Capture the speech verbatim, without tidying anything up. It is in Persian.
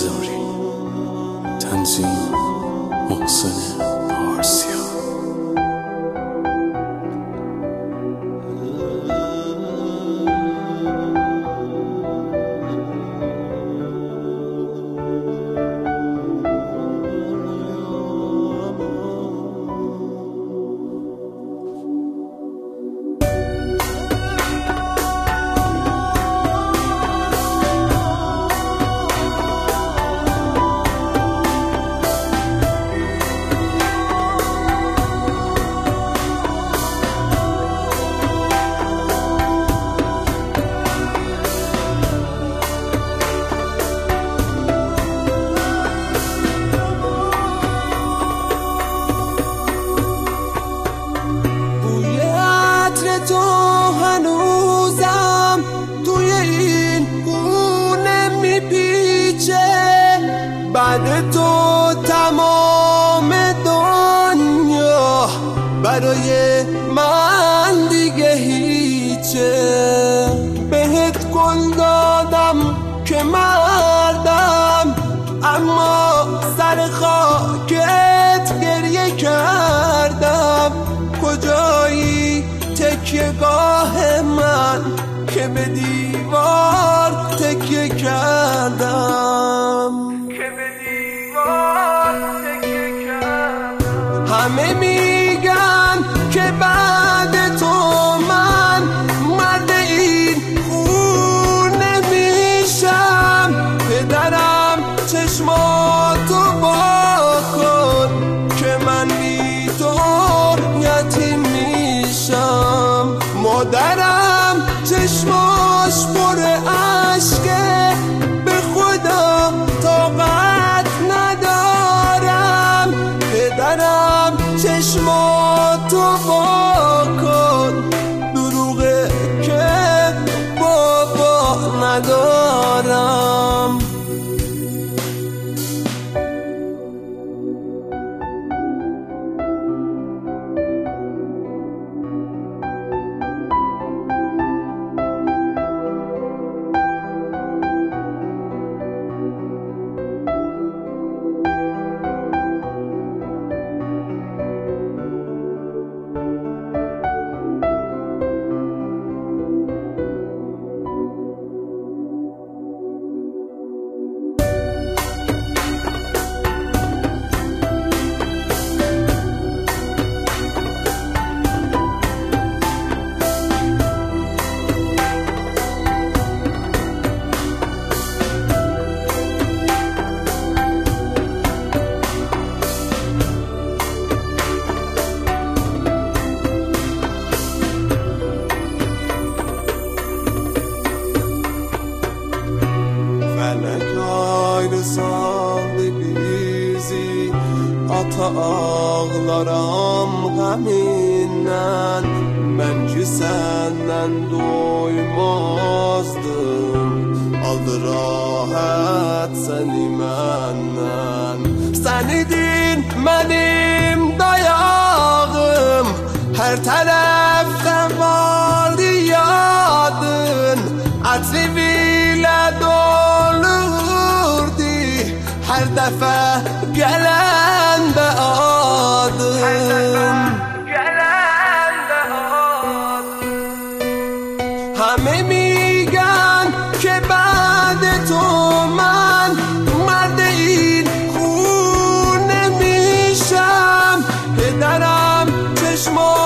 انتظاری. تنظیم محسن پارسیا. تو هنوزم توی این خونه میپیچه، بعد تو تمام دنیا برای من دیگه هیچه. بهت گل دادم که مردم، اما سر خاکت گریه کردم. کجایی تکیه‌گاه من که به دیوار تکیه کردم، که به دیوار تکیه کردم. همه میگن که بعد تو من مرد این خونه میشم. پدرم چشماتو وا کن که من بی تو یتیم میشم. مادرم چشماش پر اشکه، به خدا طاقت ندارم. پدرم چشماتو وا کن، دروغه که بابا ندارم. Sağlı bizi ata ağlaram gamindən. Mən ki səndən doymazdım, aldı rahat səni məndən. Sən idin mənim dayağım, hər tərəfdə vardı yadın. Ətlivilə dolurdu her defa gelen de adın. همه میگن که بعد تو من مرد این خونه میشم. پدرم چشما